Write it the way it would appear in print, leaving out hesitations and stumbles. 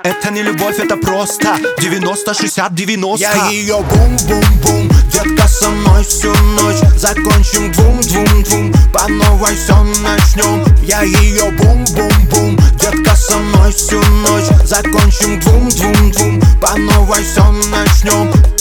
Это не любовь, это просто 90, 60, 90. Я ее бум-бум-бум, детка со мной всю ночь. Закончим двум-двум-двум, по новой все начнем. Я ее бум-бум-бум, детка со мной всю ночь. Закончим двум-двум-двум, по новой все начнем.